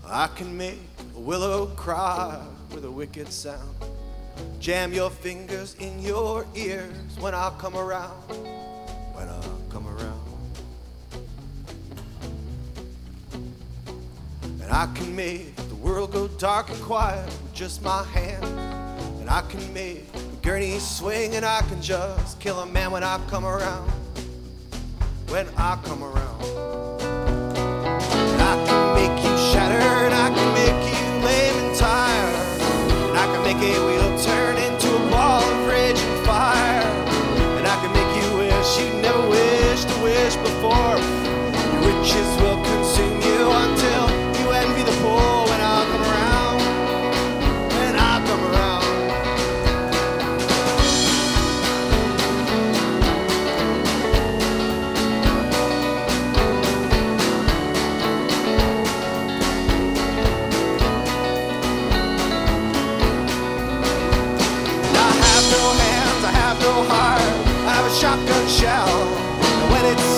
I can make a willow cry with a wicked sound. Jam your fingers in your ears when I come around. When I come around. And I can make the world go dark and quiet with just my hand. And I can make a gurney swing, and I can just kill a man when I come around. When I come around. And I can make you shatter, and I can make you lame and tired. And I can make a wheel turn into a ball of rage and fire. And I can make you wish you never wished to wish before. Your riches will consume you until you envy the poor. When I come around, when I come around. I have no hands, I have no heart, I have a shotgun shell. And when it's